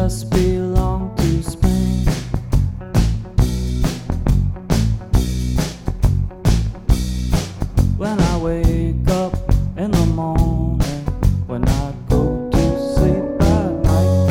just belong to Spain. When I wake up in the morning, when I go to sleep at night,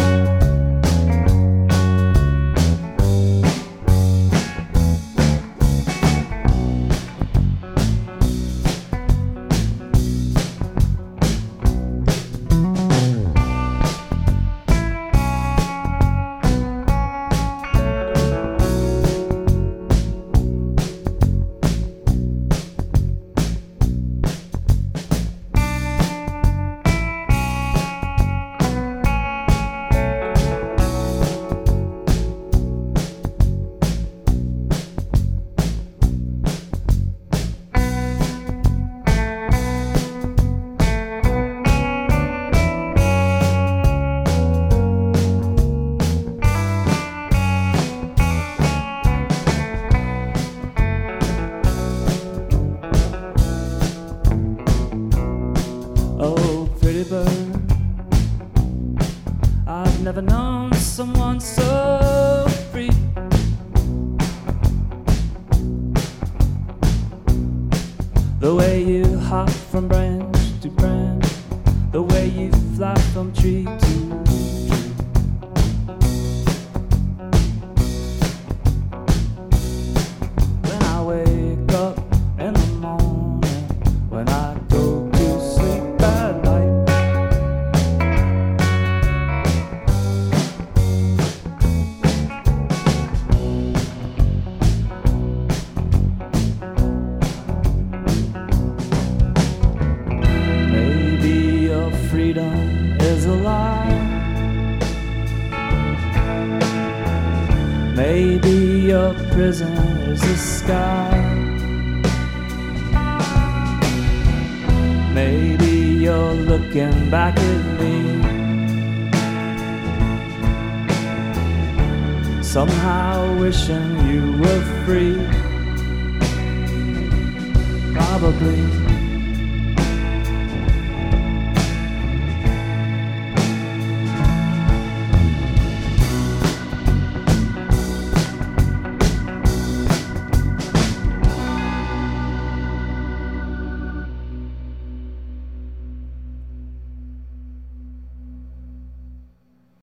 oh, pretty bird, I've never known someone so free. The way you hop from branch to branch, the way you fly from tree to tree. When I wake up in the morning, when I go to sleep at night, maybe your freedom is a lie. Maybe your prison is the sky. Maybe you're looking back at me, somehow wishing you were free. Probably